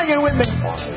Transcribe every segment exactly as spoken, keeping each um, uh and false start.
Sing it with me.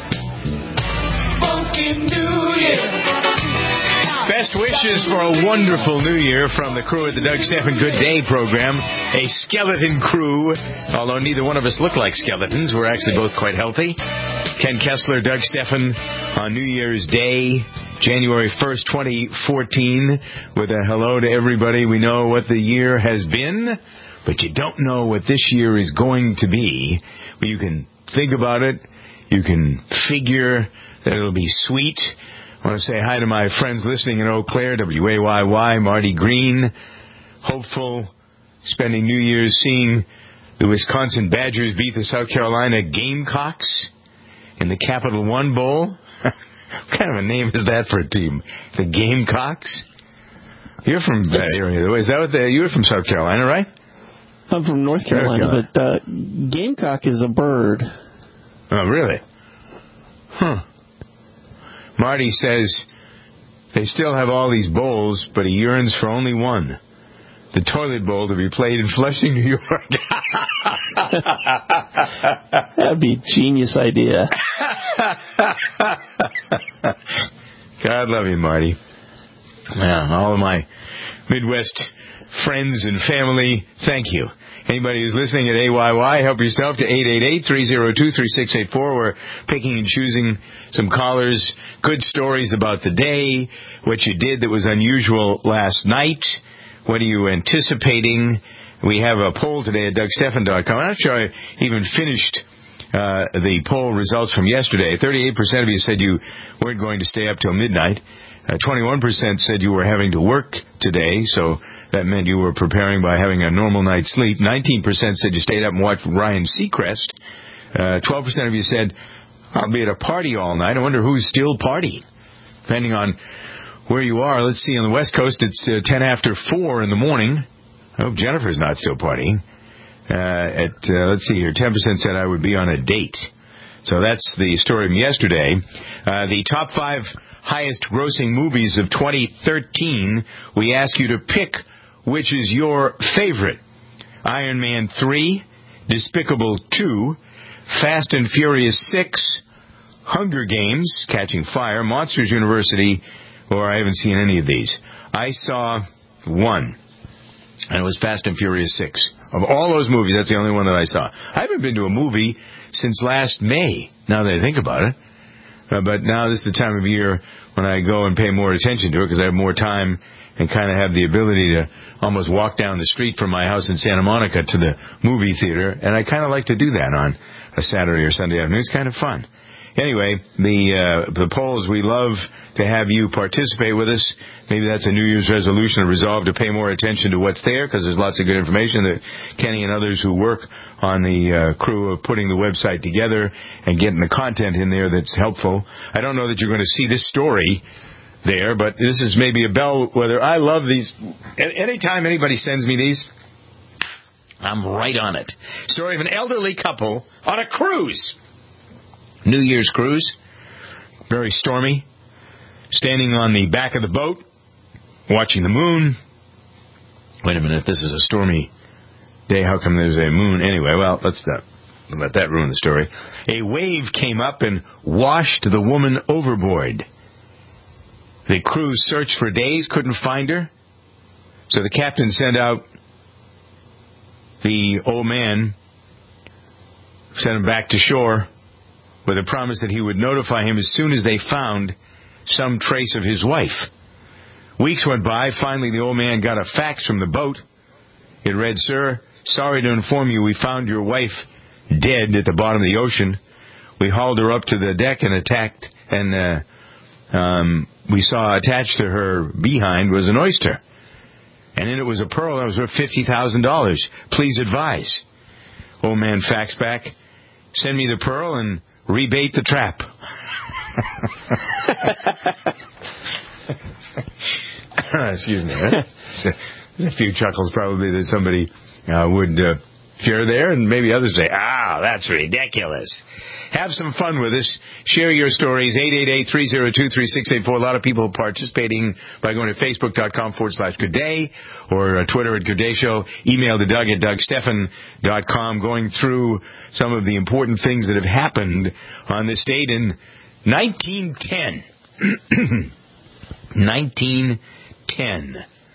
Funky New Year. Best wishes for a wonderful New Year from the crew at the Doug Stephan Good Day program. A skeleton crew, although neither one of us look like skeletons. We're actually both quite healthy. Ken Kessler, Doug Stephan on New Year's Day, January first, twenty fourteen, with a hello to everybody. We know what the year has been, but you don't know what this year is going to be. You can think about it. You can figure that it'll be sweet. I want to say hi to my friends listening in Eau Claire, W A Y Y, Marty Green. Hopeful, spending New Year's seeing the Wisconsin Badgers beat the South Carolina Gamecocks in the Capital One Bowl. What kind of a name is that for a team? The Gamecocks? You're from that area. Is that what the, you're from South Carolina, right? I'm from North Carolina, North Carolina. but uh, gamecock is a bird. Oh, really? Huh. Marty says they still have all these bowls, but he yearns for only one. The toilet bowl to be played in Flushing, New York. That'd be a genius idea. God love you, Marty. Yeah, all of my Midwest friends and family, thank you. Anybody who's listening at A Y Y, help yourself to eight eight eight, three oh two, three six eight four. We're picking and choosing some callers, good stories about the day, what you did that was unusual last night, what are you anticipating. We have a poll today at Doug Stephan dot com. I'm not sure I even finished uh, the poll results from yesterday. thirty-eight percent of you said you weren't going to stay up till midnight. Uh, twenty-one percent said you were having to work today, so that meant you were preparing by having a normal night's sleep. nineteen percent said you stayed up and watched Ryan Seacrest. Uh, twelve percent of you said, I'll be at a party all night. I wonder who's still partying. Depending on where you are, let's see, on the West Coast, it's uh, ten after four in the morning. I hope Jennifer's not still partying. Uh, at uh, let's see here, ten percent said I would be on a date. So that's the story from yesterday. Uh, the top five highest grossing movies of twenty thirteen. We ask you to pick which is your favorite. Iron Man three, Despicable two, Fast and Furious six, Hunger Games, Catching Fire, Monsters University, or I haven't seen any of these. I saw one, and it was Fast and Furious six. Of all those movies, that's the only one that I saw. I haven't been to a movie since last May, now that I think about it. Uh, but now this is the time of year when I go and pay more attention to it because I have more time and kind of have the ability to almost walk down the street from my house in Santa Monica to the movie theater. And I kind of like to do that on a Saturday or Sunday afternoon. It's kind of fun. Anyway, the uh, the polls, we love to have you participate with us. Maybe that's a New Year's resolution, a resolve to pay more attention to what's there, because there's lots of good information that Kenny and others who work on the uh, crew of putting the website together and getting the content in there that's helpful. I don't know that you're going to see this story there, but this is maybe a bellwether. I love these. Anytime anybody sends me these, I'm right on it. Story of an elderly couple on a cruise. New Year's cruise. Very stormy. Standing on the back of the boat, watching the moon. Wait a minute, this is a stormy day. How come there's a moon? Anyway, well, let's not let that ruin the story. A wave came up and washed the woman overboard. The crew searched for days, couldn't find her. So the captain sent out the old man, sent him back to shore with a promise that he would notify him as soon as they found some trace of his wife. Weeks went by. Finally, the old man got a fax from the boat. It read, "Sir, sorry to inform you we found your wife dead at the bottom of the ocean. We hauled her up to the deck and attacked, and uh, um, we saw attached to her behind was an oyster. And in it was a pearl that was worth fifty thousand dollars. Please advise." Old man faxed back, "Send me the pearl and rebait the trap." Excuse me. Huh? There's a few chuckles probably that somebody uh, would uh, share there, and maybe others say, ah, Wow, that's ridiculous. Have some fun with us. Share your stories. eight eight eight, three oh two, three six eight four. A lot of people participating by going to facebook.com forward slash good day or uh, Twitter at Good Day Show. Email to Doug at doug stephan dot com, going through some of the important things that have happened on this date in nineteen ten. nineteen ten.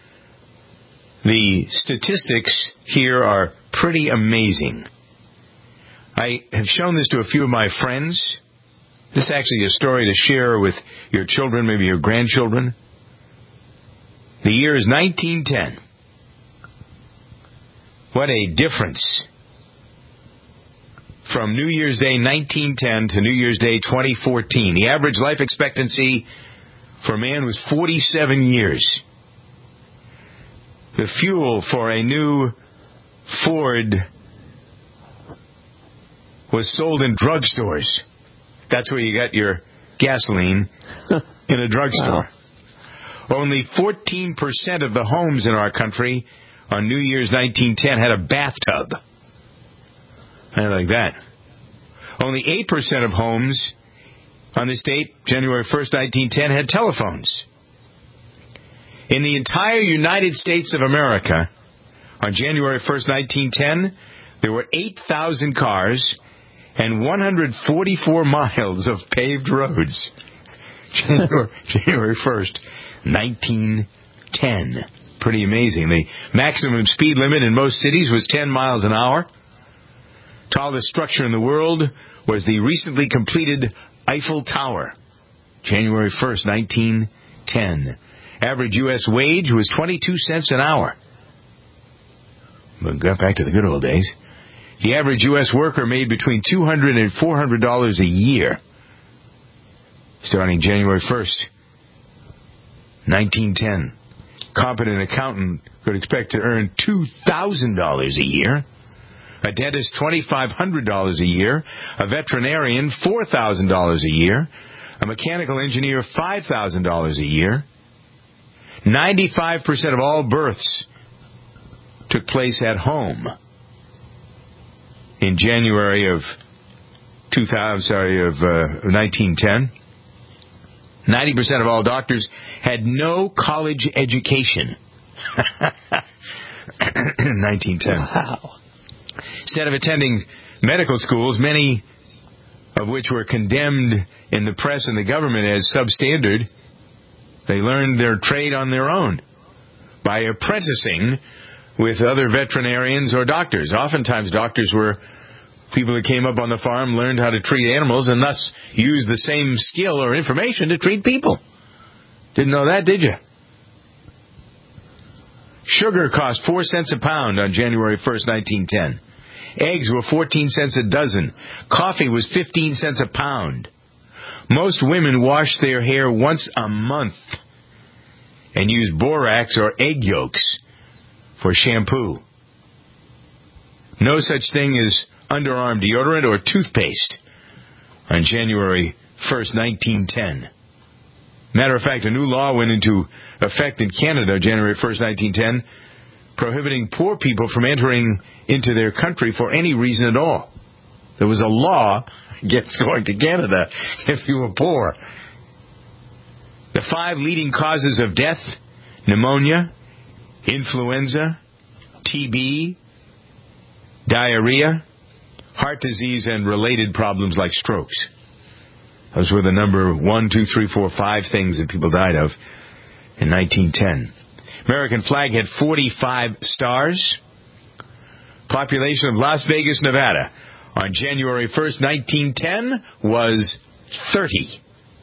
The statistics here are pretty amazing. I have shown this to a few of my friends. This is actually a story to share with your children, maybe your grandchildren. The year is nineteen ten. What a difference from New Year's Day nineteen ten to New Year's Day twenty fourteen. The average life expectancy for a man was forty-seven years. The fuel for a new Ford was sold in drugstores. That's where you got your gasoline, in a drugstore. Wow. Only fourteen percent of the homes in our country on New Year's nineteen ten had a bathtub. I like that. Only eight percent of homes on this date, January first, nineteen ten, had telephones. In the entire United States of America, on January first, nineteen ten, there were eight thousand cars and one hundred forty-four miles of paved roads. January, January first, nineteen ten. Pretty amazing. The maximum speed limit in most cities was ten miles an hour. Tallest structure in the world was the recently completed Eiffel Tower. January first, nineteen ten. Average U S wage was twenty-two cents an hour. But got back to the good old days. The average U S worker made between two hundred dollars and four hundred dollars a year. Starting January first, nineteen ten. Competent accountant could expect to earn two thousand dollars a year. A dentist, two thousand five hundred dollars a year. A veterinarian, four thousand dollars a year. A mechanical engineer, five thousand dollars a year. ninety-five percent of all births took place at home in January of two thousand, sorry, of uh, nineteen ten. ninety percent of all doctors had no college education. nineteen ten. Wow. Instead of attending medical schools, many of which were condemned in the press and the government as substandard, they learned their trade on their own by apprenticing with other veterinarians or doctors. Oftentimes doctors were people that came up on the farm, learned how to treat animals, and thus used the same skill or information to treat people. Didn't know that, did you? Sugar cost four cents a pound on January first, nineteen ten. Eggs were fourteen cents a dozen. Coffee was fifteen cents a pound. Most women washed their hair once a month and used borax or egg yolks for shampoo. No such thing as underarm deodorant or toothpaste on January first, nineteen ten. Matter of fact, a new law went into effect in Canada January first, nineteen ten, prohibiting poor people from entering into their country for any reason at all. There was a law against going to Canada if you were poor. The five leading causes of death: pneumonia, influenza, T B, diarrhea, heart disease, and related problems like strokes. Those were the number one, two, three, four, five things that people died of in nineteen ten. American flag had forty-five stars. Population of Las Vegas, Nevada on January first, nineteen ten was thirty.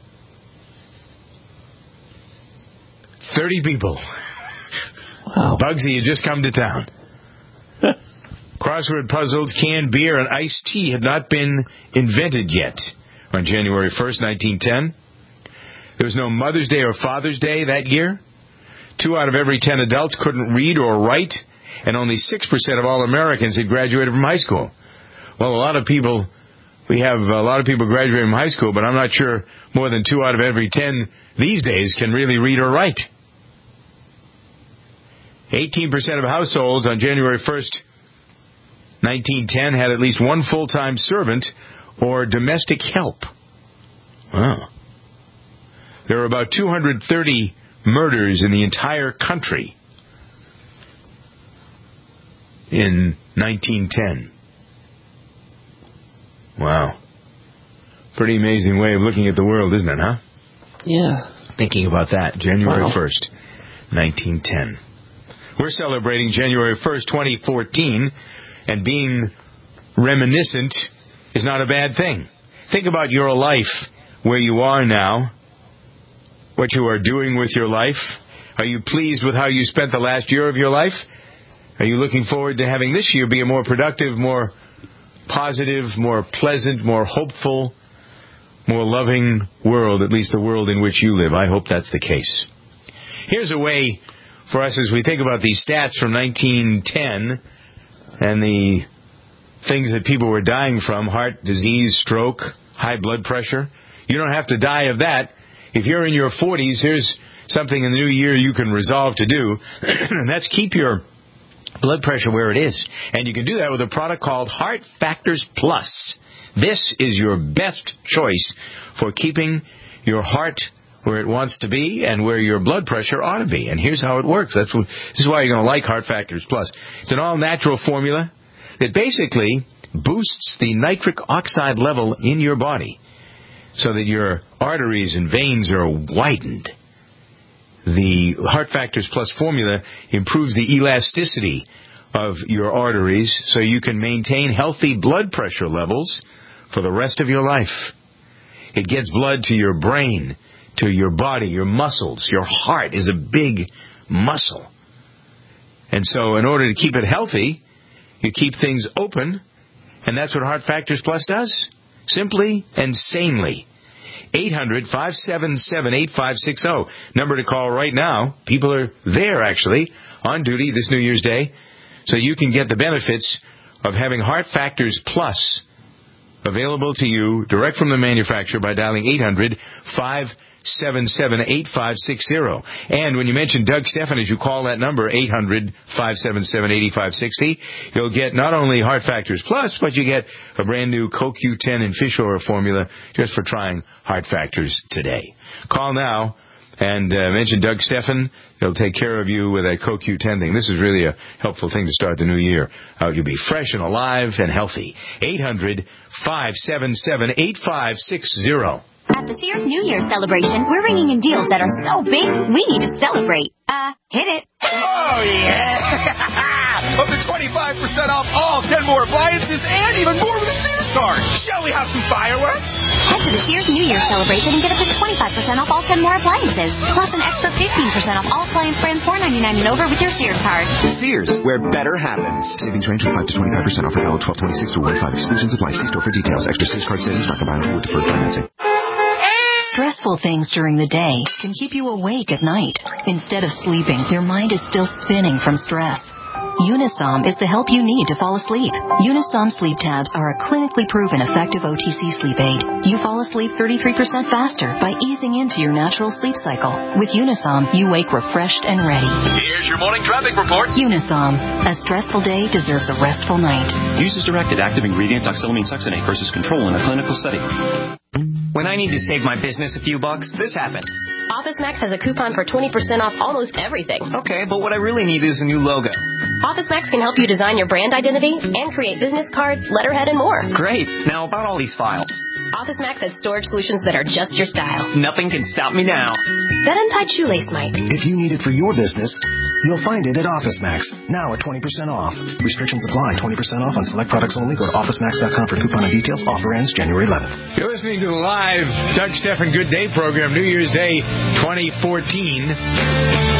thirty people. Wow. Bugsy had just come to town. Crossword puzzles, canned beer, and iced tea had not been invented yet on January first, nineteen ten. There was no Mother's Day or Father's Day that year. Two out of every ten adults couldn't read or write, and only six percent of all Americans had graduated from high school. Well, a lot of people, we have a lot of people graduating from high school, but I'm not sure more than two out of every ten these days can really read or write. eighteen percent of households on January first, nineteen ten had at least one full-time servant or domestic help. Wow. There were about two hundred thirty murders in the entire country in nineteen ten. Wow. Pretty amazing way of looking at the world, isn't it, huh? Yeah. Thinking about that, January Wow. first, nineteen ten. We're celebrating January first, twenty fourteen, and being reminiscent is not a bad thing. Think about your life, where you are now, what you are doing with your life. Are you pleased with how you spent the last year of your life? Are you looking forward to having this year be a more productive, more positive, more pleasant, more hopeful, more loving world, at least the world in which you live? I hope that's the case. Here's a way for us as we think about these stats from nineteen ten and the things that people were dying from: heart disease, stroke, high blood pressure. You don't have to die of that. If you're in your forties, here's something in the new year you can resolve to do, and that's keep your blood pressure where it is. And you can do that with a product called Heart Factors Plus. This is your best choice for keeping your heart where it wants to be and where your blood pressure ought to be. And here's how it works. That's what, this is why you're going to like Heart Factors Plus. It's an all-natural formula that basically boosts the nitric oxide level in your body so that your arteries and veins are widened. The Heart Factors Plus formula improves the elasticity of your arteries so you can maintain healthy blood pressure levels for the rest of your life. It gets blood to your brain, to your body, your muscles. Your heart is a big muscle. And so in order to keep it healthy, you keep things open, and that's what Heart Factors Plus does. Simply and sanely. eight hundred, five seven seven, eight five six zero. Number to call right now. People are there, actually, on duty this New Year's Day, so you can get the benefits of having Heart Factors Plus available to you direct from the manufacturer by dialing eight hundred, five seven seven, eight five six zero. And when you mention Doug Stephan, as you call that number, eight hundred, five seven seven, eight five six zero, you'll get not only Heart Factors Plus, but you get a brand new Co Q ten and fish oil formula just for trying Heart Factors today. Call now and uh, mention Doug Stephan. They'll take care of you with that Co Q ten thing. This is really a helpful thing to start the new year. Uh, you'll be fresh and alive and healthy. eight hundred, five seven seven, eight five six zero. At the Sears New Year celebration, we're bringing in deals that are so big, we need to celebrate. Uh, hit it. Oh, yeah! Up to twenty-five percent off all ten more appliances and even more with a Sears card. Shall we have some fireworks? Head to the Sears New Year celebration and get up to twenty-five percent off all ten more appliances, plus an extra fifteen percent off all appliance brands four ninety-nine and over with your Sears card. Sears, where better happens. Savings range from five to twenty-five percent off valid twelve twenty-six through one five. Exclusions apply. See store for details. Extra Sears card savings not combined with deferred financing. Stressful things during the day can keep you awake at night. Instead of sleeping, your mind is still spinning from stress. Unisom is the help you need to fall asleep. Unisom sleep tabs are a clinically proven effective O T C sleep aid. You fall asleep thirty-three percent faster by easing into your natural sleep cycle. With Unisom, you wake refreshed and ready. Here's your morning traffic report. Unisom. A stressful day deserves a restful night. Use as directed. Active ingredient oxylamine succinate versus control in a clinical study. When I need to save my business a few bucks, this happens. OfficeMax has a coupon for twenty percent off almost everything. Okay, but what I really need is a new logo. OfficeMax can help you design your brand identity and create business cards, letterhead, and more. Great. Now about all these files. OfficeMax has storage solutions that are just your style. Nothing can stop me now. That untied shoelace might. If you need it for your business, you'll find it at OfficeMax. Now at twenty percent off. Restrictions apply. twenty percent off on select products only. Go to office max dot com for coupon and details. Offer ends January eleventh. You're listening to the live Doug Stephan Good Day program, New Year's Day twenty fourteen.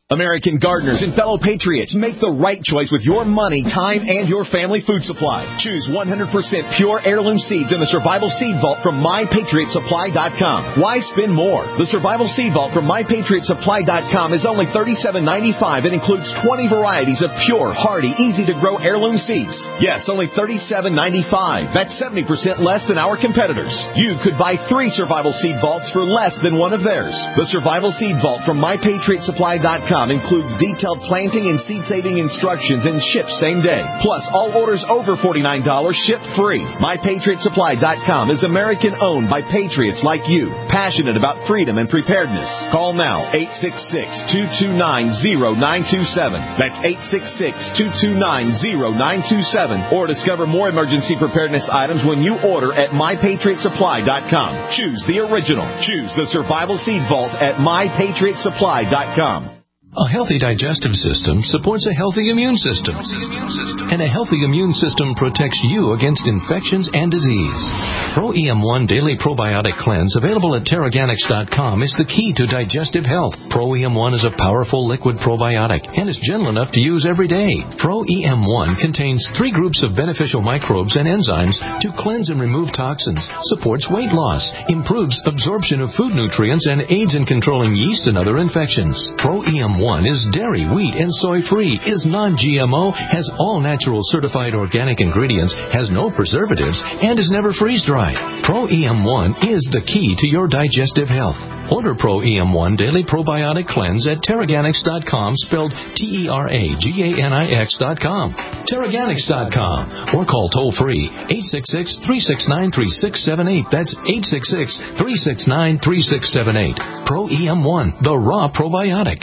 American gardeners and fellow patriots, make the right choice with your money, time, and your family food supply. Choose one hundred percent pure heirloom seeds in the Survival Seed Vault from my patriot supply dot com. Why spend more? The Survival Seed Vault from my patriot supply dot com is only thirty-seven ninety-five and includes twenty varieties of pure, hardy, easy-to-grow heirloom seeds. Yes, only thirty-seven ninety-five. That's seventy percent less than our competitors. You could buy three Survival Seed Vaults for less than one of theirs. The Survival Seed Vault from my patriot supply dot com includes detailed planting and seed-saving instructions and ships same day. Plus, all orders over forty-nine dollars ship free. my patriot supply dot com is American-owned by patriots like you, passionate about freedom and preparedness. Call now, eight six six, two two nine, zero nine two seven. That's eight six six, two two nine, zero nine two seven. Or discover more emergency preparedness items when you order at my patriot supply dot com. Choose the original. Choose the Survival Seed Vault at my patriot supply dot com. A healthy digestive system supports a healthy immune system. And a healthy immune system protects you against infections and disease. Pro E M one Daily Probiotic Cleanse, available at Terraganics dot com, is the key to digestive health. Pro E M one is a powerful liquid probiotic and is gentle enough to use every day. Pro E M one contains three groups of beneficial microbes and enzymes to cleanse and remove toxins, supports weight loss, improves absorption of food nutrients, and aids in controlling yeast and other infections. Pro E M one is dairy, wheat, and soy-free, is non-G M O, has all natural certified organic ingredients, has no preservatives, and is never freeze-dried. Pro E M one is the key to your digestive health. Order Pro E M one Daily Probiotic Cleanse at Terraganics dot com, spelled T E R A G A N I X dot com. Terraganics dot com. Or call toll-free eight six six, three six nine, three six seven eight. That's eight six six, three six nine, three six seven eight. Pro E M one, the raw probiotic.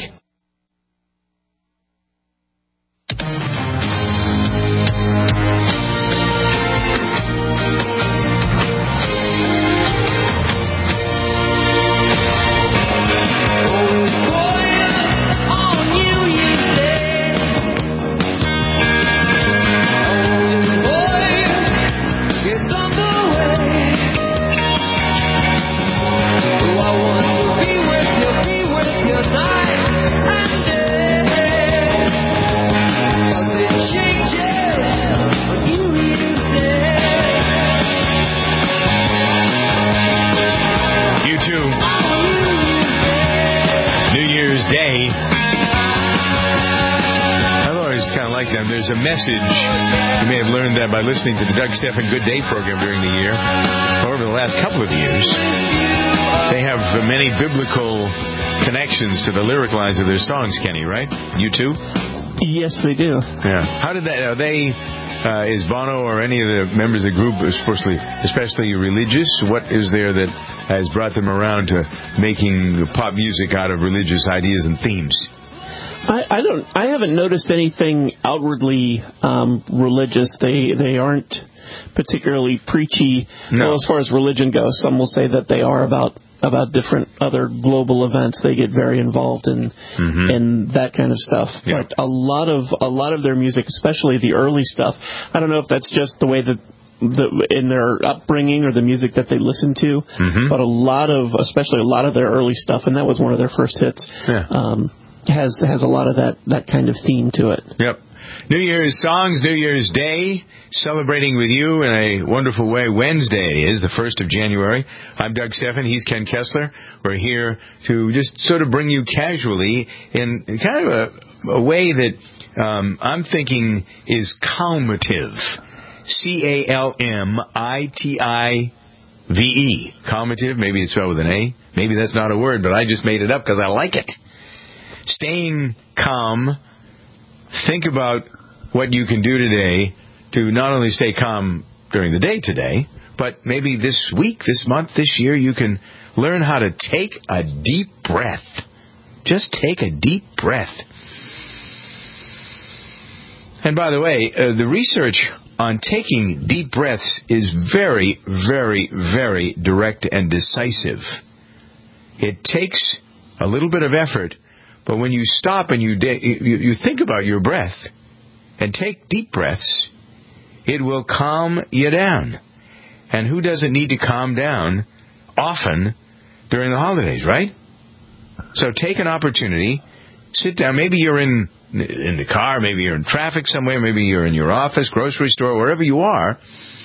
There's a message. You may have learned that by listening to the Doug Stephan Good Day program during the year, or over the last couple of years. They have many biblical connections to the lyric lines of their songs, Kenny, right? You too? Yes, they do. Yeah. How did that, are they, uh, is Bono or any of the members of the group, especially, especially religious? What is there that has brought them around to making pop music out of religious ideas and themes? I, I don't. I haven't noticed anything outwardly um, religious. They they aren't particularly preachy. No. Well, as far as religion goes, some will say that they are about about different other global events. They get very involved in mm-hmm. in that kind of stuff. Yeah. But a lot of a lot of their music, especially the early stuff, I don't know if that's just the way that. The, in their upbringing or the music that they listen to, mm-hmm. but a lot of, especially a lot of their early stuff, and that was one of their first hits. Yeah. Um, has has a lot of that, that kind of theme to it. Yep. New Year's songs, New Year's Day, celebrating with you in a wonderful way. Wednesday is the first of January. I'm Doug Stephan. He's Ken Kessler. We're here to just sort of bring you casually in kind of a, a way that um, I'm thinking is calmative. C A L M I T I V E. Calmative. Maybe it's spelled with an A. Maybe that's not a word, but I just made it up because I like it. Staying calm. Think about what you can do today to not only stay calm during the day today, but maybe this week, this month, this year, you can learn how to take a deep breath. Just take a deep breath. And by the way, uh, the research on taking deep breaths is very, very, very direct and decisive. It takes a little bit of effort, but when you stop and you, de- you you think about your breath and take deep breaths, it will calm you down. And who doesn't need to calm down often during the holidays, right? So take an opportunity, Sit down. Maybe you're in in the car. Maybe you're in traffic somewhere. Maybe you're in your office, grocery store, wherever you are.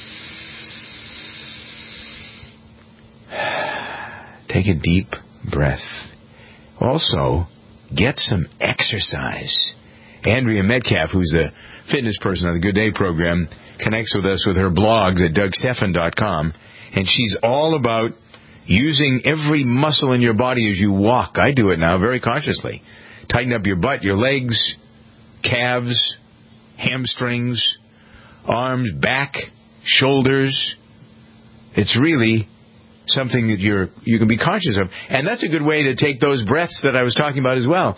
Take a deep breath. Also, get some exercise. Andrea Metcalf, who's the fitness person on the Good Day program, connects with us with her blogs at Doug Stephan dot com, and she's all about using every muscle in your body as you walk. I do it now very consciously. Tighten up your butt, your legs, calves, hamstrings, arms, back, shoulders. It's really something that you're you can be conscious of. And that's a good way to take those breaths that I was talking about as well,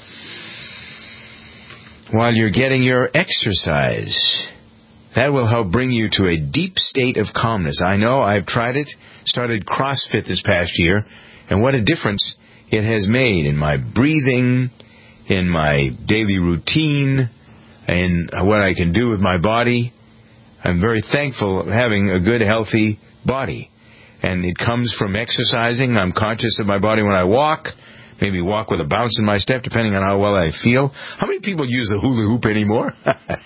while you're getting your exercise. That will help bring you to a deep state of calmness. I know, I've tried it, started CrossFit this past year, and what a difference it has made in my breathing, in my daily routine, and what I can do with my body. I'm very thankful of having a good, healthy body. And it comes from exercising. I'm conscious of my body when I walk. Maybe walk with a bounce in my step, depending on how well I feel. How many people use the hula hoop anymore?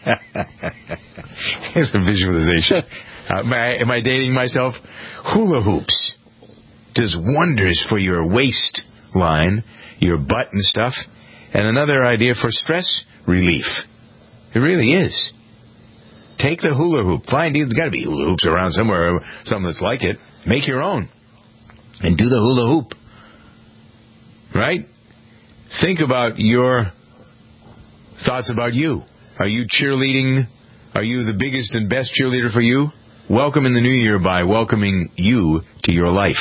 Here's a visualization. Uh, am, I, am I dating myself? Hula hoops does wonders for your waistline, your butt and stuff. And another idea for stress relief. It really is. Take the hula hoop. Find, there's got to be hula hoops around somewhere, something that's like it. Make your own. And do the hula hoop. Right? Think about your thoughts about you. Are you cheerleading? Are you the biggest and best cheerleader for you? Welcome in the new year by welcoming you to your life.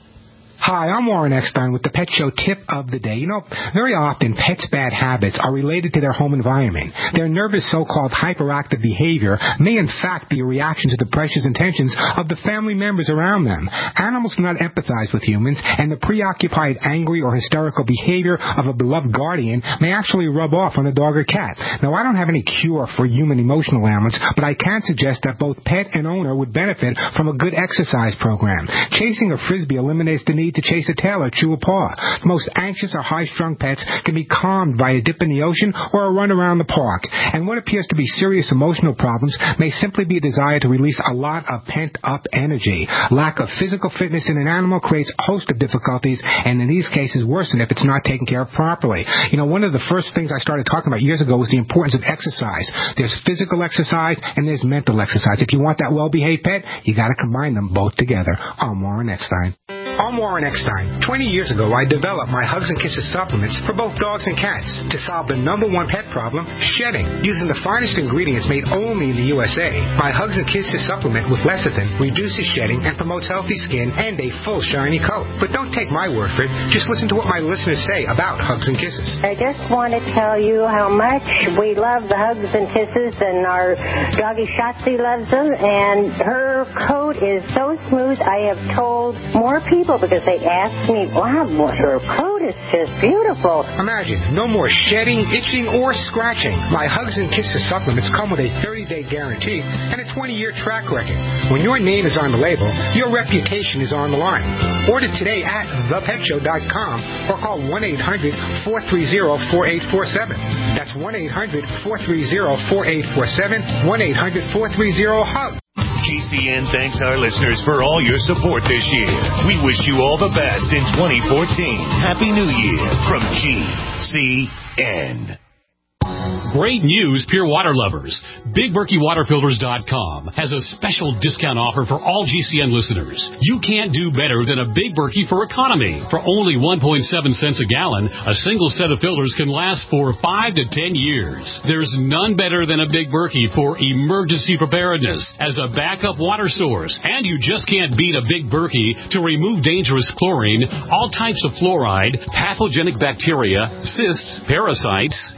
Hi, I'm Warren Eckstein with the Pet Show Tip of the Day. You know, very often pets' bad habits are related to their home environment. Their nervous so-called hyperactive behavior may in fact be a reaction to the pressures and tensions of the family members around them. Animals do not empathize with humans, and the preoccupied, angry, or hysterical behavior of a beloved guardian may actually rub off on a dog or cat. Now, I don't have any cure for human emotional ailments, but I can suggest that both pet and owner would benefit from a good exercise program. Chasing a frisbee eliminates the need to chase a tail or chew a paw. Most anxious or high-strung pets can be calmed by a dip in the ocean or a run around the park. And what appears to be serious emotional problems may simply be a desire to release a lot of pent-up energy. Lack of physical fitness in an animal creates a host of difficulties, and in these cases worsen if it's not taken care of properly. You know, one of the first things I started talking about years ago was the importance of exercise. There's physical exercise and there's mental exercise. If you want that well-behaved pet, you got to combine them both together. I'm Warren Eckstein. I'm Warren Eckstein. Twenty years ago, I developed my Hugs and Kisses supplements for both dogs and cats to solve the number one pet problem, shedding. Using the finest ingredients made only in the U S A, my Hugs and Kisses supplement with lecithin reduces shedding and promotes healthy skin and a full shiny coat. But don't take my word for it. Just listen to what my listeners say about Hugs and Kisses. I just want to tell you how much we love the Hugs and Kisses, and our doggy Shotzi loves them, and her coat is so smooth. I have told more people because they ask me, wow, her coat is just beautiful. Imagine, no more shedding, itching, or scratching. My Hugs and Kisses supplements come with a thirty-day guarantee and a twenty-year track record. When your name is on the label, your reputation is on the line. Order today at the pet show dot com or call one eight hundred four three zero four eight four seven. That's one eight hundred four three zero four eight four seven, one eight hundred four three zero HUG. G C N thanks our listeners for all your support this year. We wish you all the best in twenty fourteen. Happy New Year from G C N. Great news, Pure Water lovers. Big Berkey Water Filters dot com has a special discount offer for all G C N listeners. You can't do better than a Big Berkey for economy. For only one point seven cents a gallon, a single set of filters can last for five to ten years. There's none better than a Big Berkey for emergency preparedness as a backup water source. And you just can't beat a Big Berkey to remove dangerous chlorine, all types of fluoride, pathogenic bacteria, cysts, parasites, and unhealthy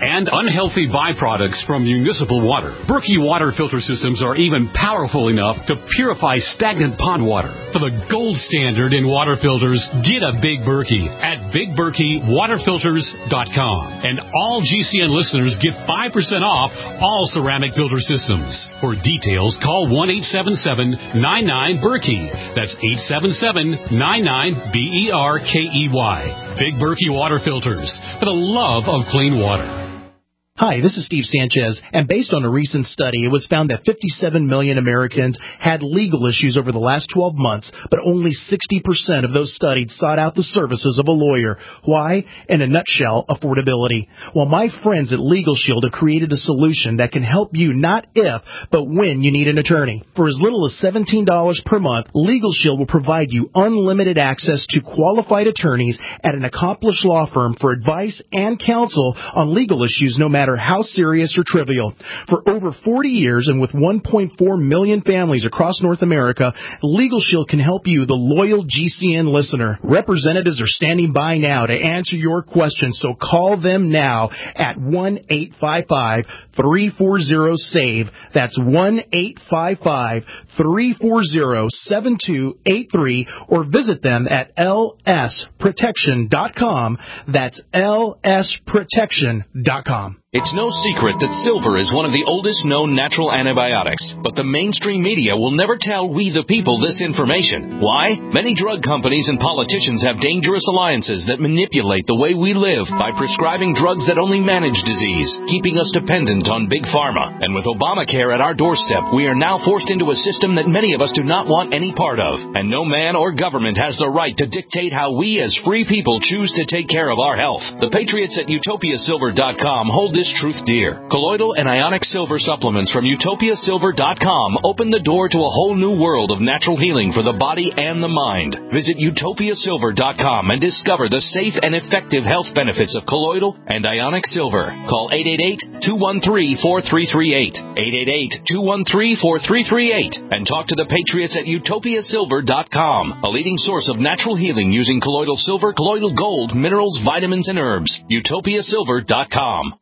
unhealthy byproducts from municipal water. Berkey water filter systems are even powerful enough to purify stagnant pond water. For the gold standard in water filters, get a Big Berkey at big berkey water filters dot com. And all G C N listeners get five percent off all ceramic filter systems. For details, call one eight seven seven nine nine Berkey. That's eight seven seven nine nine B E R K E Y. Big Berkey water filters, for the love of clean water. Hi, this is Steve Sanchez, and based on a recent study, it was found that fifty-seven million Americans had legal issues over the last twelve months, but only sixty percent of those studied sought out the services of a lawyer. Why? In a nutshell, affordability. Well, my friends at Legal Shield have created a solution that can help you not if, but when you need an attorney. For as little as seventeen dollars per month, Legal Shield will provide you unlimited access to qualified attorneys at an accomplished law firm for advice and counsel on legal issues, no matter how serious or trivial. For over forty years and with one point four million families across North America, Legal Shield can help you, the loyal G C N listener. Representatives are standing by now to answer your questions, so call them now at one eight five five three four zero SAVE. That's one eight five five three four zero seven two eight three, or visit them at L S protection dot com. That's L S protection dot com. It's no secret that silver is one of the oldest known natural antibiotics, but the mainstream media will never tell we the people this information. Why? Many drug companies and politicians have dangerous alliances that manipulate the way we live by prescribing drugs that only manage disease, keeping us dependent on big pharma. And with Obamacare at our doorstep, we are now forced into a system that many of us do not want any part of. And no man or government has the right to dictate how we as free people choose to take care of our health. The patriots at utopia silver dot com hold this truth dear. Colloidal and ionic silver supplements from utopia silver dot com open the door to a whole new world of natural healing for the body and the mind. Visit utopia silver dot com and discover the safe and effective health benefits of colloidal and ionic silver. Call eight eight eight, two one three, four three three eight, eight eight eight, two one three, four three three eight, and talk to the patriots at utopia silver dot com, a leading source of natural healing using colloidal silver, colloidal gold, minerals, vitamins, and herbs. utopia silver dot com.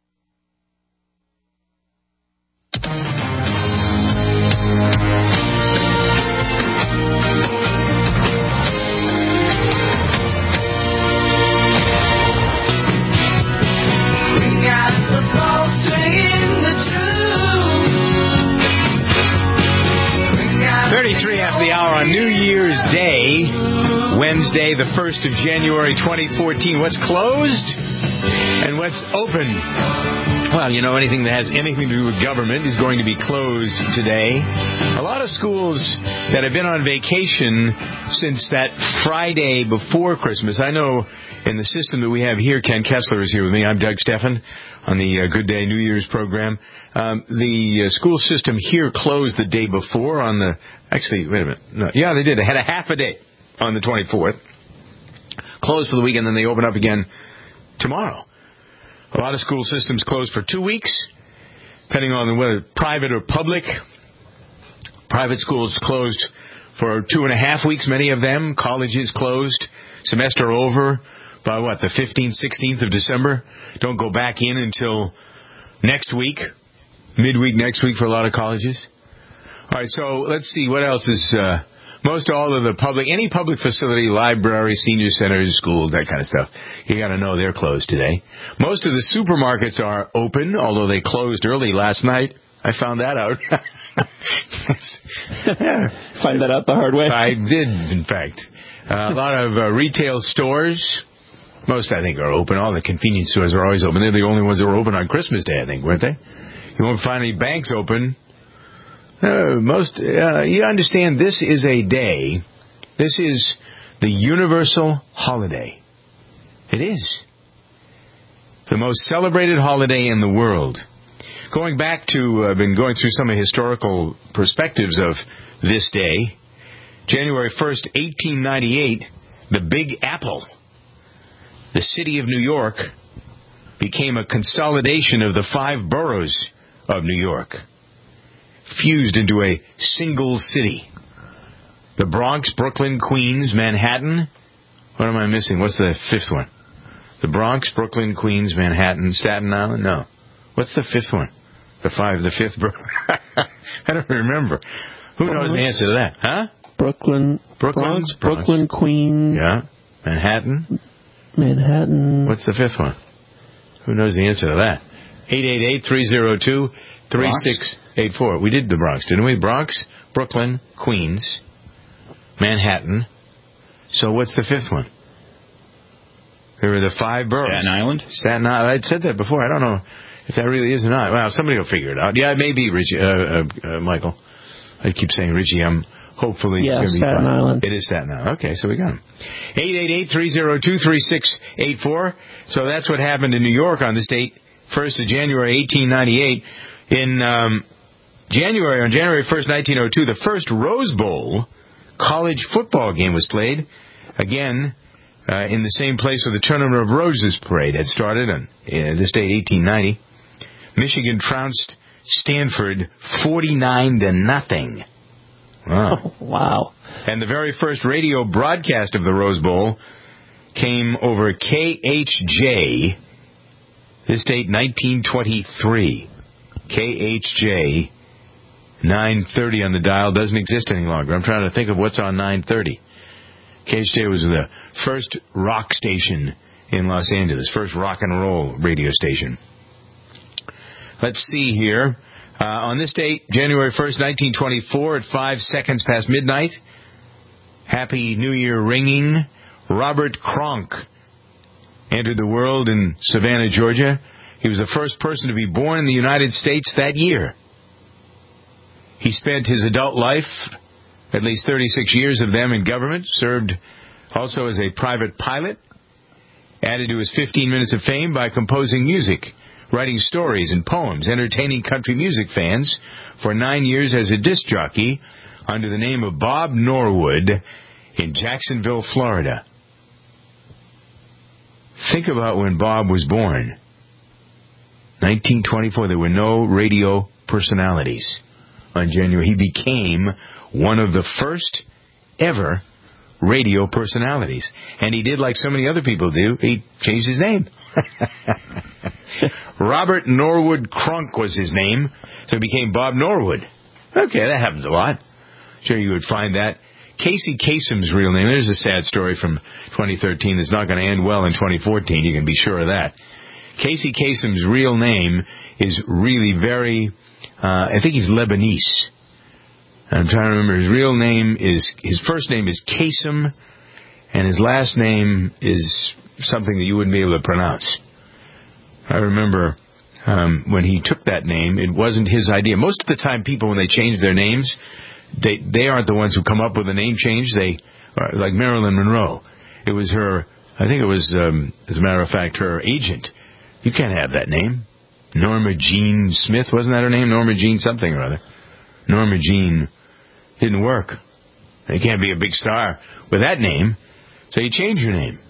thirty-three after the hour on New Year's Day, Wednesday, the first of January, twenty fourteen. What's closed and what's open? Well, you know, anything that has anything to do with government is going to be closed today. A lot of schools that have been on vacation since that Friday before Christmas. I know in the system that we have here, Ken Kessler is here with me. I'm Doug Steffen on the uh, Good Day New Year's program. Um, the uh, school system here closed the day before on the... Actually, wait a minute. No, yeah, they did. They had a half a day on the twenty-fourth. Closed for the weekend, then they open up again tomorrow. A lot of school systems closed for two weeks, depending on whether private or public. Private schools closed for two and a half weeks, many of them. Colleges closed. Semester over by, what, the fifteenth, sixteenth of December. Don't go back in until next week, midweek next week for a lot of colleges. All right, so let's see. What else is... Uh, Most all of the public, any public facility, library, senior centers, schools, that kind of stuff, you got to know they're closed today. Most of the supermarkets are open, although they closed early last night. I found that out. yeah. Find that out the hard way? I did, in fact. Uh, a lot of uh, retail stores, most I think are open. All the convenience stores are always open. They're the only ones that were open on Christmas Day, I think, weren't they? You won't find any banks open. Uh, most, uh, you understand, this is a day, this is the universal holiday. It is. The most celebrated holiday in the world. Going back to, I've uh, been going through some of the historical perspectives of this day. January first, eighteen ninety-eight, the Big Apple, the city of New York, became a consolidation of the five boroughs of New York. Fused into a single city. The Bronx, Brooklyn, Queens, Manhattan. What am I missing? What's the fifth one? The Bronx, Brooklyn, Queens, Manhattan, Staten Island? No. What's the fifth one? The five, the fifth. I don't remember. Who Bronx, knows the answer to that? Huh? Brooklyn, Brooklyn, Bronx, Bronx. Brooklyn, Queens. Yeah. Manhattan. Manhattan. What's the fifth one? Who knows the answer to that? eight eight eight, three oh two, three six eight four. We did the Bronx, didn't we? Bronx, Brooklyn, Queens, Manhattan. So what's the fifth one? There were the five boroughs. Staten Island? Staten Island. I'd said that before. I don't know if that really is or not. Well, somebody will figure it out. Yeah, it may be, Richie, uh, uh, uh, Michael. I keep saying Richie. I'm hopefully yeah, going to be Staten fine. Island. It is Staten Island. Okay, so we got him. eight eight eight, three oh two, three six eight four. So that's what happened in New York on this date, first of January, eighteen ninety-eight. In um, January, on January first, nineteen oh two, the first Rose Bowl college football game was played. Again, uh, in the same place where the Tournament of Roses parade had started on uh, this date, eighteen ninety. Michigan trounced Stanford forty-nine to nothing. Wow. Oh, wow. And the very first radio broadcast of the Rose Bowl came over K H J, this date, nineteen twenty-three. K H J, nine thirty on the dial, doesn't exist any longer. I'm trying to think of what's on nine thirty. K H J was the first rock station in Los Angeles, first rock and roll radio station. Let's see here. Uh, on this date, January first, nineteen twenty-four, at five seconds past midnight, Happy New Year ringing, Robert Kronk entered the world in Savannah, Georgia. He was the first person to be born in the United States that year. He spent his adult life, at least thirty-six years of them in government, served also as a private pilot, added to his fifteen minutes of fame by composing music, writing stories and poems, entertaining country music fans for nine years as a disc jockey under the name of Bob Norwood in Jacksonville, Florida. Think about when Bob was born. nineteen twenty-four, there were no radio personalities on January. He became one of the first ever radio personalities. And he did like so many other people do, he changed his name. Robert Norwood Kronk was his name, so he became Bob Norwood. Okay, that happens a lot. Sure you would find that. Casey Kasem's real name, there's a sad story from twenty thirteen that's not going to end well in twenty fourteen, you can be sure of that. Casey Kasem's real name is really very, uh, I think he's Lebanese. I'm trying to remember, his real name is, his first name is Kasem, and his last name is something that you wouldn't be able to pronounce. I remember um, when he took that name, it wasn't his idea. Most of the time, people, when they change their names, they they aren't the ones who come up with a name change. They, like Marilyn Monroe, it was her, I think it was, um, as a matter of fact, her agent. You can't have that name. Norma Jean Smith, wasn't that her name? Norma Jean something or other. Norma Jean didn't work. You can't be a big star with that name, so you change your name.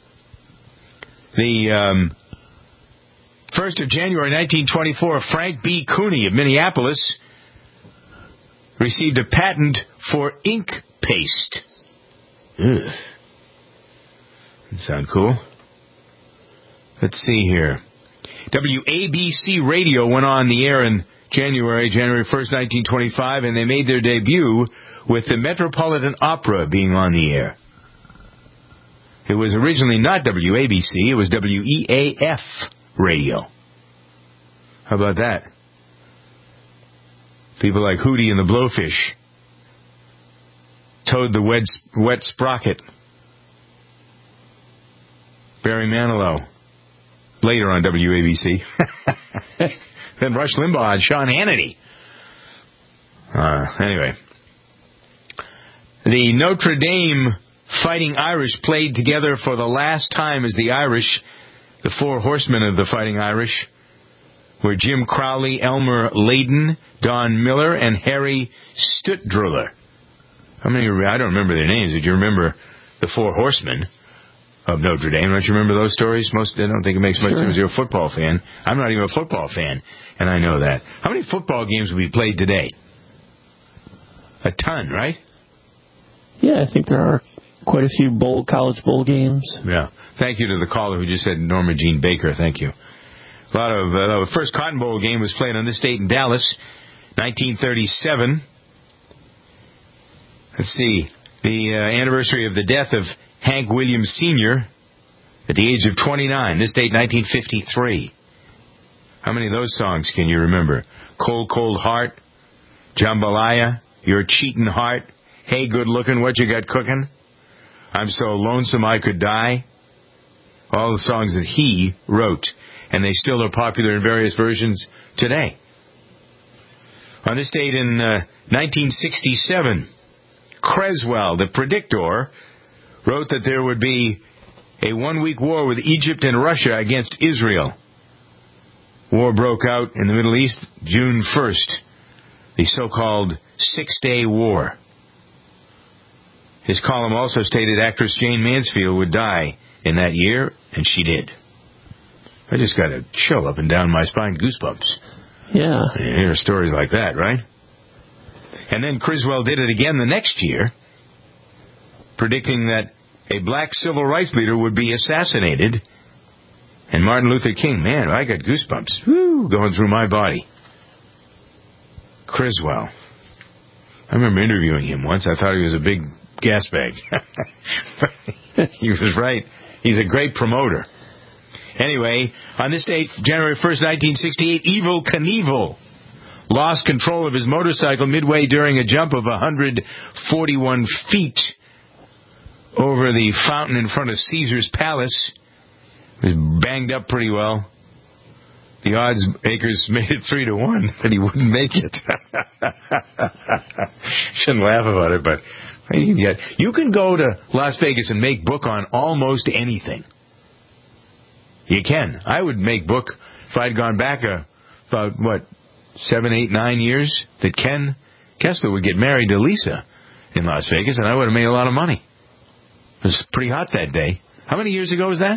The um, first of January nineteen twenty-four, Frank B. Cooney of Minneapolis received a patent for ink paste. Ugh. Doesn't sound cool. Let's see here. W A B C Radio went on the air in January, January first, nineteen twenty-five, and they made their debut with the Metropolitan Opera being on the air. It was originally not W A B C, it was W E A F Radio. How about that? People like Hootie and the Blowfish, Toad the Wet, wet Sprocket, Barry Manilow, later on W A B C. Then Rush Limbaugh and Sean Hannity. Uh, anyway. The Notre Dame Fighting Irish played together for the last time as the Irish, the four horsemen of the Fighting Irish, were Jim Crowley, Elmer Layden, Don Miller, and Harry Stuttdruller. How many? I don't remember their names. Did you remember the four horsemen of Notre Dame? Don't you remember those stories? Most, I don't think it makes much sense. You're a football fan. I'm not even a football fan, and I know that. How many football games will be played today? A ton, right? Yeah, I think there are quite a few bowl college bowl games. Yeah. Thank you to the caller who just said Norma Jean Baker. Thank you. A lot of uh, the first Cotton Bowl game was played on this date in Dallas, nineteen thirty-seven. Let's see, the uh, anniversary of the death of Hank Williams Senior at the age of twenty-nine. This date, nineteen fifty-three. How many of those songs can you remember? Cold, Cold Heart, Jambalaya, Your Cheatin' Heart, Hey Good Lookin', What You Got Cookin', I'm So Lonesome I Could Die. All the songs that he wrote, and they still are popular in various versions today. On this date in uh, nineteen sixty-seven, Creswell, the predictor, wrote that there would be a one-week war with Egypt and Russia against Israel. War broke out in the Middle East June first, the so-called Six-Day War. His column also stated actress Jane Mansfield would die in that year, and she did. I just got a chill up and down my spine, goosebumps. Yeah. You hear stories like that, right? And then Criswell did it again the next year, predicting that a black civil rights leader would be assassinated. And Martin Luther King, man, I got goosebumps woo, going through my body. Criswell. I remember interviewing him once. I thought he was a big gas bag. He was right. He's a great promoter. Anyway, on this date, January first, nineteen sixty-eight, Evel Knievel lost control of his motorcycle midway during a jump of one hundred forty-one feet over the fountain in front of Caesar's Palace. It was banged up pretty well. The odds makers made it three to one that he wouldn't make it. Shouldn't laugh about it, but you can, get, you can go to Las Vegas and make book on almost anything. You can. I would make book if I'd gone back a, about, what, seven, eight, nine years, that Ken Kessler would get married to Lisa in Las Vegas, and I would have made a lot of money. It was pretty hot that day. How many years ago was that?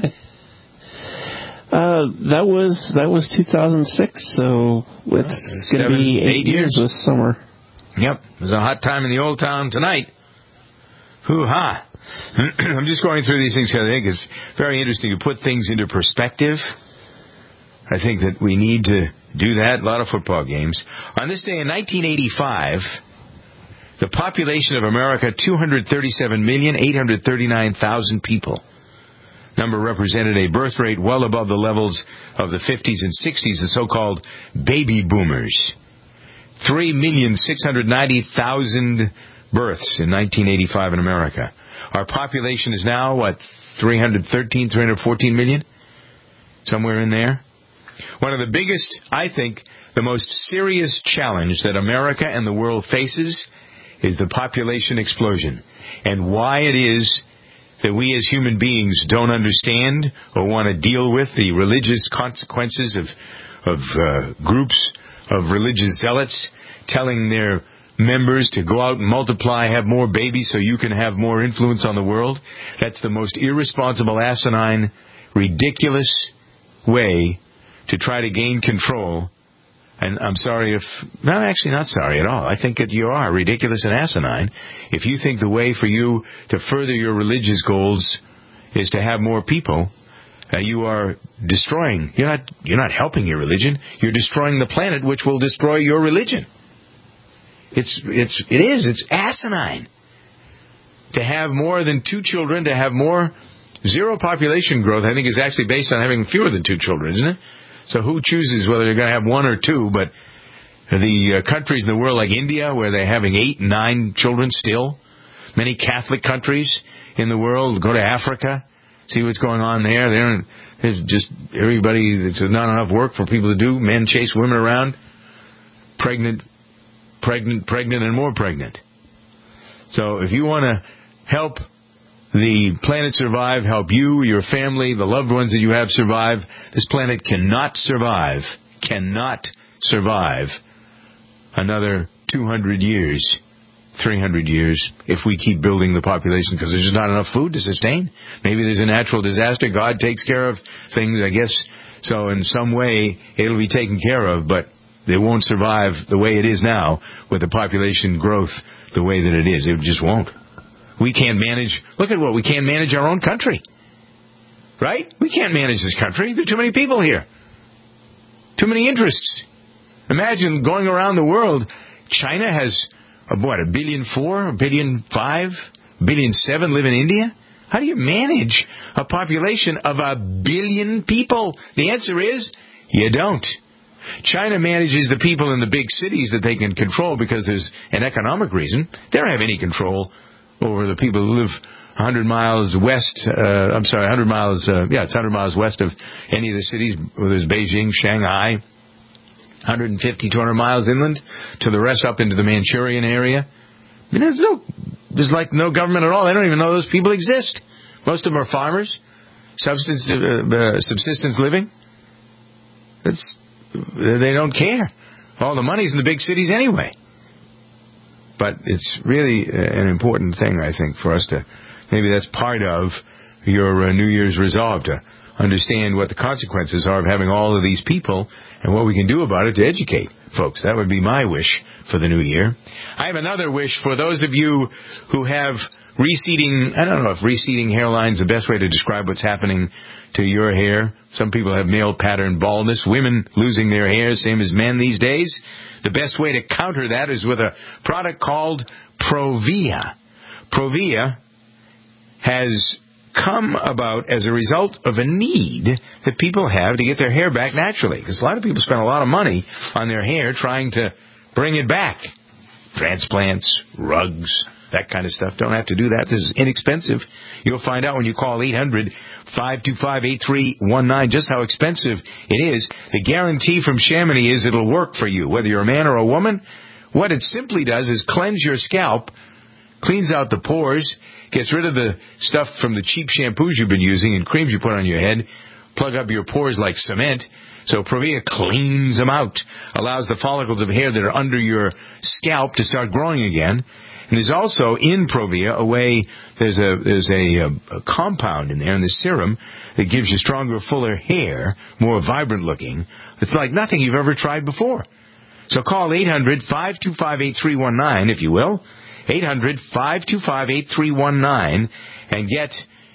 Uh, that was that was two thousand six, so it's going to be eight, eight years. years this summer. Yep, it was a hot time in the old town tonight. Hoo-ha. I'm just going through these things because I think it's very interesting to put things into perspective. I think that we need to do that. A lot of football games. On this day in nineteen eighty-five, the population of America, two hundred thirty-seven million, eight hundred thirty-nine thousand people. Number represented a birth rate well above the levels of the fifties and sixties, the so-called baby boomers. three million, six hundred ninety thousand births in nineteen eighty-five in America. Our population is now, what, three hundred thirteen, three hundred fourteen million? Somewhere in there. One of the biggest, I think, the most serious challenge that America and the world faces is the population explosion. And why it is that we as human beings don't understand or want to deal with the religious consequences of, of uh, groups of religious zealots telling their members to go out and multiply, have more babies so you can have more influence on the world. That's the most irresponsible, asinine, ridiculous way to try to gain control. And I'm sorry if... No, I'm actually not sorry at all. I think that you are ridiculous and asinine if you think the way for you to further your religious goals is to have more people. Uh, you are destroying... You're not, you're not helping your religion. You're destroying the planet, which will destroy your religion. It's, it's, it is. It's asinine to have more than two children, to have more... Zero population growth, I think, is actually based on having fewer than two children, isn't it? So who chooses whether you're going to have one or two? But the uh, countries in the world like India, where they're having eight, nine children still. Many Catholic countries in the world. Go to Africa, see what's going on there. They're, there's just everybody, there's not enough work for people to do. Men chase women around. Pregnant, pregnant, pregnant, and more pregnant. So if you want to help the planet survive, help you, your family, the loved ones that you have survive, this planet cannot survive, cannot survive another two hundred years, three hundred years, if we keep building the population, because there's just not enough food to sustain. Maybe there's a natural disaster. God takes care of things, I guess. So in some way, it'll be taken care of, but they won't survive the way it is now with the population growth the way that it is. It just won't. We can't manage, look at what, we can't manage our own country. Right? We can't manage this country. There are too many people here. Too many interests. Imagine going around the world. China has, uh, what, a billion four, a billion five, a billion seven live in India? How do you manage a population of a billion people? The answer is, you don't. China manages the people in the big cities that they can control because there's an economic reason. They don't have any control over the people who live one hundred miles west, uh, I'm sorry, one hundred miles, uh, yeah, it's one hundred miles west of any of the cities, whether it's Beijing, Shanghai, one hundred fifty, two hundred miles inland, to the rest up into the Manchurian area. I mean, there's no, there's like no government at all. They don't even know those people exist. Most of them are farmers, subsistence, uh, uh, subsistence living. It's, they don't care. All the money's in the big cities anyway. But it's really an important thing, I think, for us to, maybe that's part of your uh, New Year's resolve, to understand what the consequences are of having all of these people and what we can do about it to educate folks. That would be my wish for the new year. I have another wish for those of you who have receding, I don't know if receding hairline is the best way to describe what's happening to your hair. Some people have male pattern baldness. Women losing their hair, same as men these days. The best way to counter that is with a product called Provia. Provia has come about as a result of a need that people have to get their hair back naturally. Because a lot of people spend a lot of money on their hair trying to bring it back. Transplants, rugs, that kind of stuff. Don't have to do that. This is inexpensive. You'll find out when you call eight hundred, five two five, eight three one nine just how expensive it is. The guarantee from Chamonix is it'll work for you, whether you're a man or a woman. What it simply does is cleanse your scalp, cleans out the pores, gets rid of the stuff from the cheap shampoos you've been using and creams you put on your head, plug up your pores like cement. So Provia cleans them out, allows the follicles of hair that are under your scalp to start growing again. And there's also in Provia a way, there's a there's a, a, a compound in there in the serum that gives you stronger, fuller hair, more vibrant looking. It's like nothing you've ever tried before. So call eight hundred, five two five, eight three one nine, if you will. eight hundred, five two five, eight three one nine and get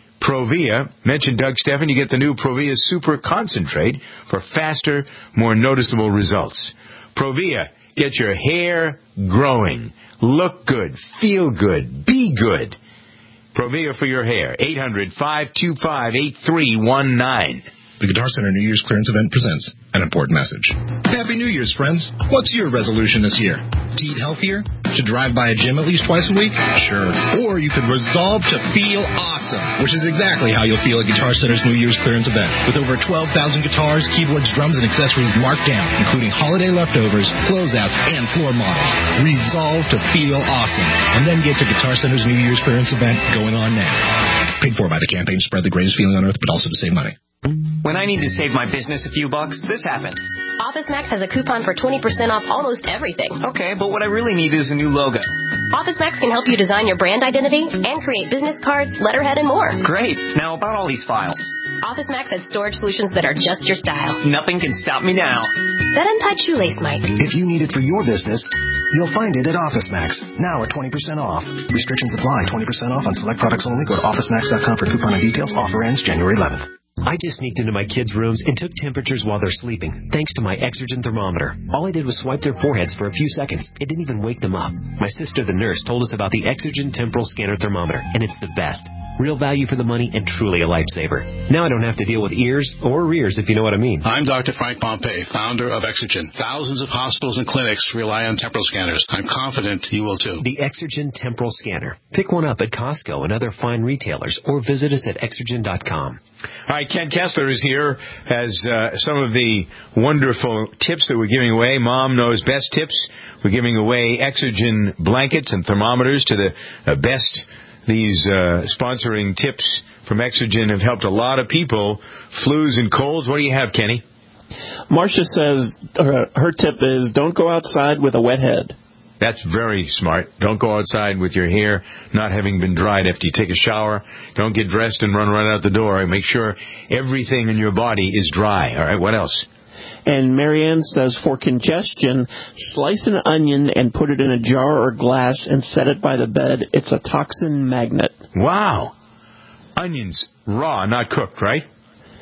Provia. Mention Doug Stephan, you get the new Provia Super Concentrate for faster, more noticeable results. Provia, get your hair growing. Look good, feel good, be good. Provia for your hair. eight hundred, five two five, eight three one nine. The Guitar Center New Year's Clearance Event presents an important message. Happy New Year's, friends. What's your resolution this year? To eat healthier? To drive by a gym at least twice a week? Sure. Or you could resolve to feel awesome, which is exactly how you'll feel at Guitar Center's New Year's Clearance Event. With over twelve thousand guitars, keyboards, drums, and accessories marked down, including holiday leftovers, closeouts, and floor models. Resolve to feel awesome. And then get to Guitar Center's New Year's Clearance Event going on now. Paid for by the campaign to spread the greatest feeling on earth, but also to save money. When I need to save my business a few bucks, this happens. OfficeMax has a coupon for twenty percent off almost everything. Okay, but what I really need is a new logo. OfficeMax can help you design your brand identity and create business cards, letterhead, and more. Great. Now about all these files. OfficeMax has storage solutions that are just your style. Nothing can stop me now. That untied shoelace might. If you need it for your business, you'll find it at OfficeMax. Now at twenty percent off. Restrictions apply. twenty percent off on select products only. Go to office max dot com for coupon and details. Offer ends January eleventh. I just sneaked into my kids' rooms and took temperatures while they're sleeping, thanks to my Exergen thermometer. All I did was swipe their foreheads for a few seconds. It didn't even wake them up. My sister, the nurse, told us about the Exergen Temporal Scanner Thermometer, and it's the best. Real value for the money and truly a lifesaver. Now I don't have to deal with ears or rears, if you know what I mean. I'm Doctor Frank Pompey, founder of Exergen. Thousands of hospitals and clinics rely on temporal scanners. I'm confident you will too. The Exergen Temporal Scanner. Pick one up at Costco and other fine retailers, or visit us at exergen dot com. All right, Ken Kessler is here, has uh, some of the wonderful tips that we're giving away. Mom Knows Best tips. We're giving away Exergen blankets and thermometers to the uh, best. These uh, sponsoring tips from Exergen have helped a lot of people. Flus and colds. What do you have, Kenny? Marcia says her, her tip is don't go outside with a wet head. That's very smart. Don't go outside with your hair not having been dried after you take a shower. Don't get dressed and run right out the door. Make sure everything in your body is dry. All right, what else? And Marianne says for congestion, slice an onion and put it in a jar or glass and set it by the bed. It's a toxin magnet. Wow. Onions raw, not cooked, right?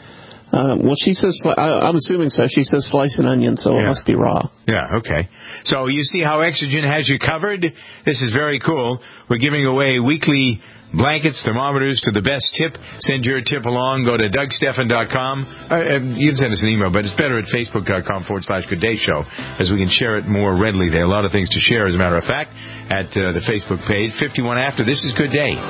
Uh, well, she says, I, I'm assuming so. She says slice an onion, so yeah. It must be raw. Yeah, okay. So you see how Exogen has you covered? This is very cool. We're giving away weekly blankets, thermometers to the best tip. Send your tip along. Go to Doug Stephan dot com. Uh, you can send us an email, but it's better at Facebook.com forward slash Good Day Show, as we can share it more readily. There are a lot of things to share, as a matter of fact, at uh, the Facebook page. fifty-one after. This is Good Day.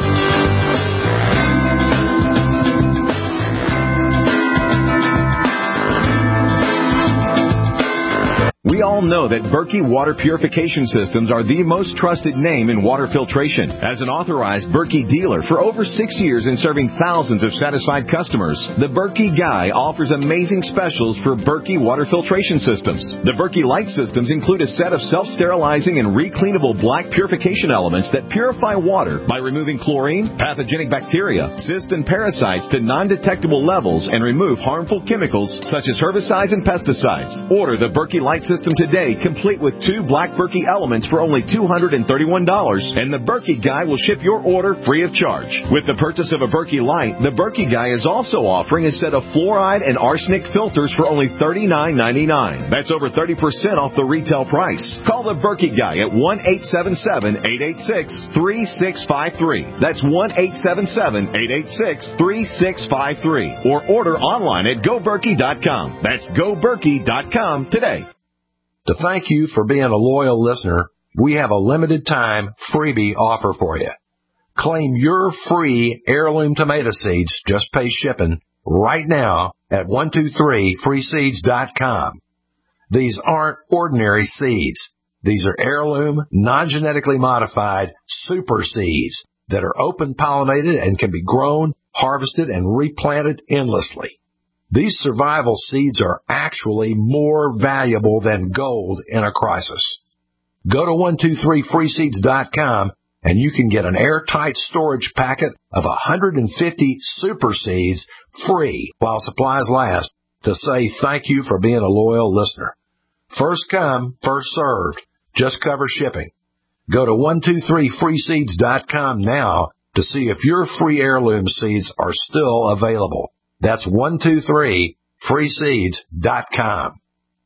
We all know that Berkey Water Purification Systems are the most trusted name in water filtration. As an authorized Berkey dealer for over six years and serving thousands of satisfied customers, the Berkey Guy offers amazing specials for Berkey Water Filtration Systems. The Berkey Light Systems include a set of self-sterilizing and recleanable black purification elements that purify water by removing chlorine, pathogenic bacteria, cysts, and parasites to non-detectable levels and remove harmful chemicals such as herbicides and pesticides. Order the Berkey Light System today, complete with two black Berkey elements for only two hundred thirty-one dollars, and the Berkey Guy will ship your order free of charge. With the purchase of a Berkey Light, the Berkey Guy is also offering a set of fluoride and arsenic filters for only thirty-nine ninety-nine. That's over thirty percent off the retail price. Call the Berkey Guy at one eight seven seven, eight eight six, three six five three. That's one eight seven seven, eight eight six, three six five three. Or order online at go berkey dot com. That's go berkey dot com today. To thank you for being a loyal listener, we have a limited time freebie offer for you. Claim your free heirloom tomato seeds, just pay shipping, right now at one two three free seeds dot com. These aren't ordinary seeds. These are heirloom, non-genetically modified super seeds that are open-pollinated and can be grown, harvested, and replanted endlessly. These survival seeds are actually more valuable than gold in a crisis. Go to one two three free seeds dot com and you can get an airtight storage packet of one hundred fifty super seeds free while supplies last to say thank you for being a loyal listener. First come, first served. Just cover shipping. Go to one two three free seeds dot com now to see if your free heirloom seeds are still available. That's one two three free seeds dot com.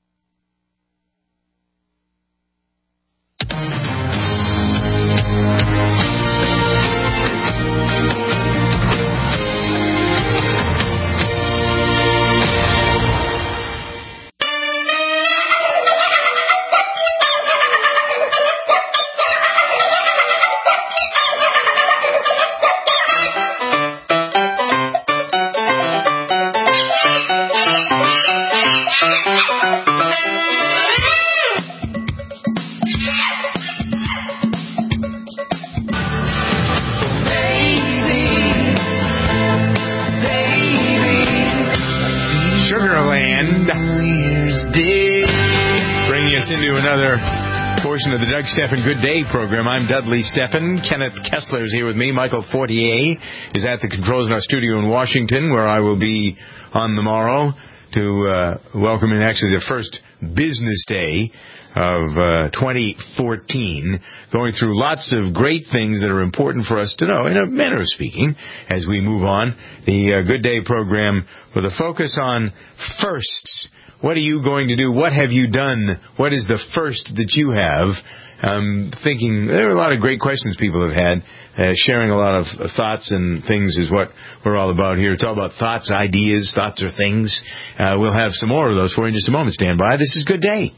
Portion of the Doug Stephan Good Day program. I'm Dudley Stephan. Kenneth Kessler is here with me. Michael Fortier is at the controls in our studio in Washington, where I will be on the morrow to uh, welcome in actually the first business day of uh, twenty fourteen, going through lots of great things that are important for us to know, in a manner of speaking, as we move on. The uh, Good Day program with a focus on firsts. What are you going to do? What have you done? What is the first that you have? Um, thinking, there are a lot of great questions people have had. Uh, sharing a lot of thoughts and things is what we're all about here. It's all about thoughts, ideas, thoughts are things. Uh, we'll have some more of those for you in just a moment. Stand by. This is Good Day.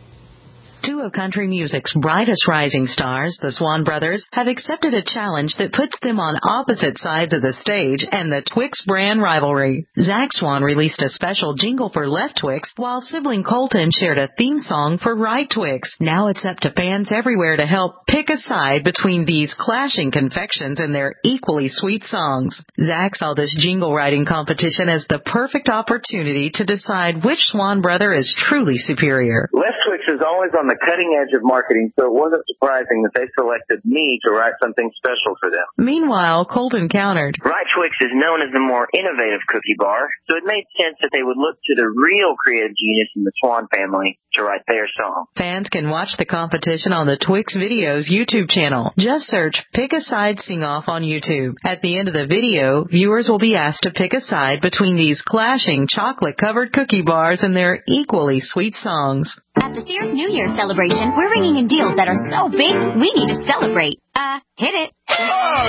Two of country music's brightest rising stars, the Swan Brothers, have accepted a challenge that puts them on opposite sides of the stage and the Twix brand rivalry. Zach Swan released a special jingle for Left Twix, while sibling Colton shared a theme song for Right Twix. Now it's up to fans everywhere to help pick a side between these clashing confections and their equally sweet songs. Zach saw this jingle writing competition as the perfect opportunity to decide which Swan brother is truly superior. Left Twix is always on the cutting edge of marketing, so it wasn't surprising that they selected me to write something special for them. Meanwhile, Colton countered. Right Twix is known as the more innovative cookie bar, so it made sense that they would look to the real creative genius in the Swan family to write their song. Fans can watch the competition on the Twix Videos YouTube channel. Just search Pick a Side Sing-Off on YouTube. At the end of the video, viewers will be asked to pick a side between these clashing chocolate-covered cookie bars and their equally sweet songs. At the Sears New Year celebration, we're ringing in deals that are so big, we need to celebrate. Uh, hit it. Oh,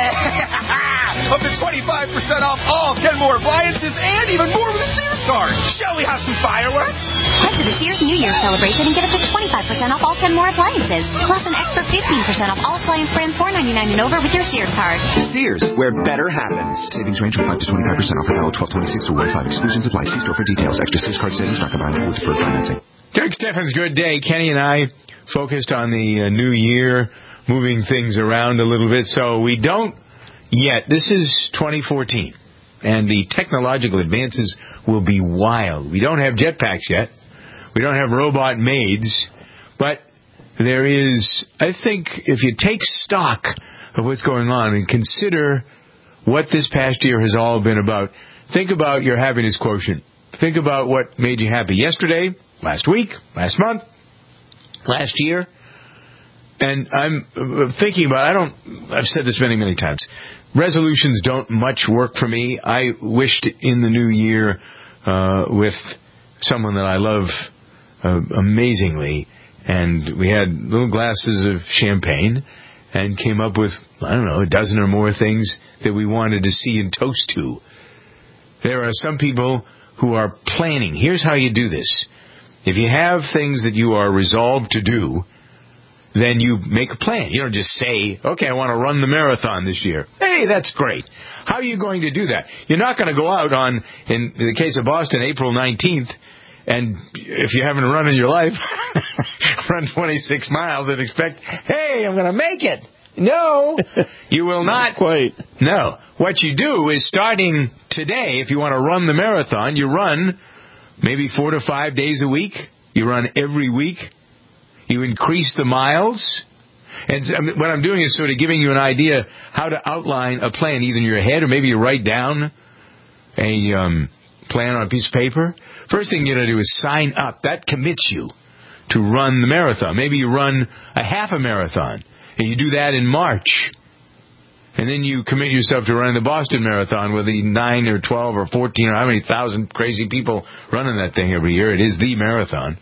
yeah! Up to twenty-five percent off all Kenmore appliances and even more with a Sears card. Shall we have some fireworks? Head to the Sears New Year celebration and get up to twenty-five percent off all Kenmore appliances, plus an extra fifteen percent off all appliance brands four ninety-nine and over with your Sears card. Sears, where better happens. Savings range from five to twenty-five percent off for valid twelve twenty-six through one five. Exclusions apply. See store for details. Extra Sears card savings not combined with deferred financing. Derek Steffens, good day. Kenny and I focused on the uh, new year, moving things around a little bit. So we don't yet. This is twenty fourteen, and the technological advances will be wild. We don't have jetpacks yet. We don't have robot maids. But there is, I think, if you take stock of what's going on and consider what this past year has all been about, think about your happiness quotient. Think about what made you happy yesterday, last week, last month, last year. And I'm thinking about, I don't, I've said this many, many times, resolutions don't much work for me. I wished in the new year uh, with someone that I love uh, amazingly, and we had little glasses of champagne and came up with, I don't know, a dozen or more things that we wanted to see and toast to. There are some people who are planning. Here's how you do this. If you have things that you are resolved to do, then you make a plan. You don't just say, okay, I want to run the marathon this year. Hey, that's great. How are you going to do that? You're not going to go out on, in the case of Boston, April nineteenth, and if you haven't run in your life, run twenty-six miles and expect, hey, I'm going to make it. No, you will not. Not quite. No. What you do is starting today, if you want to run the marathon, you run maybe four to five days a week. You run every week. You increase the miles. And what I'm doing is sort of giving you an idea how to outline a plan, either in your head or maybe you write down a um, plan on a piece of paper. First thing you're going to do is sign up. That commits you to run the marathon. Maybe you run a half a marathon. And you do that in March. And then you commit yourself to running the Boston Marathon with the nine or twelve or fourteen or how many thousand crazy people running that thing every year. It is the marathon.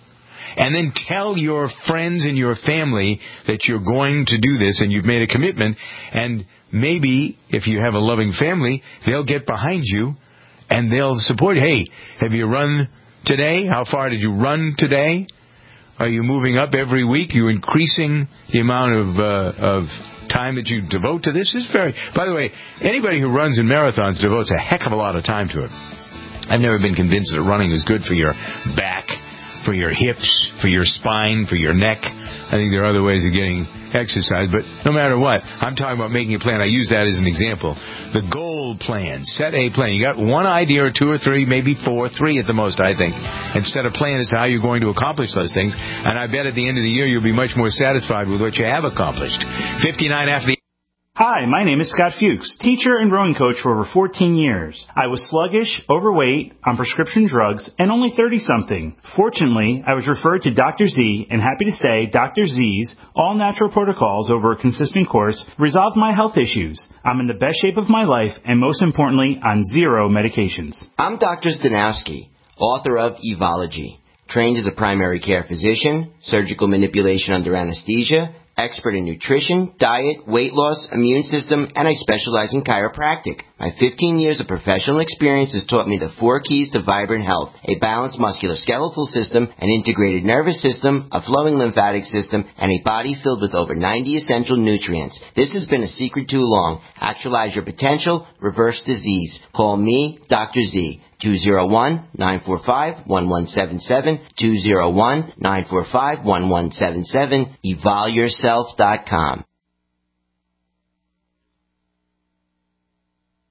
And then tell your friends and your family that you're going to do this and you've made a commitment. And maybe, if you have a loving family, they'll get behind you and they'll support you. Hey, have you run today? How far did you run today? Are you moving up every week? Are you increasing the amount of uh, of time that you devote to this? This is very. By the way, anybody who runs in marathons devotes a heck of a lot of time to it. I've never been convinced that running is good for your back, for your hips, for your spine, for your neck. I think there are other ways of getting exercise, but no matter what, I'm talking about making a plan. I use that as an example. The goal plan. Set a plan. You got one idea or two or three, maybe four, three at the most, I think, and set a plan as to how you're going to accomplish those things. And I bet at the end of the year, you'll be much more satisfied with what you have accomplished. fifty-nine after the... Hi, my name is Scott Fuchs, teacher and rowing coach for over fourteen years. I was sluggish, overweight, on prescription drugs, and only thirty-something. Fortunately, I was referred to Doctor Z, and happy to say Doctor Z's all-natural protocols over a consistent course resolved my health issues. I'm in the best shape of my life, and most importantly, on zero medications. I'm Doctor Zdanowski, author of Evology, trained as a primary care physician, surgical manipulation under anesthesia, expert in nutrition, diet, weight loss, immune system, and I specialize in chiropractic. My fifteen years of professional experience has taught me the four keys to vibrant health: a balanced musculoskeletal system, an integrated nervous system, a flowing lymphatic system, and a body filled with over ninety essential nutrients. This has been a secret too long. Actualize your potential, reverse disease. Call me, Doctor Z. two oh one, nine four five, one one seven seven, two oh one, nine four five, one one seven seven, evol yourself dot com.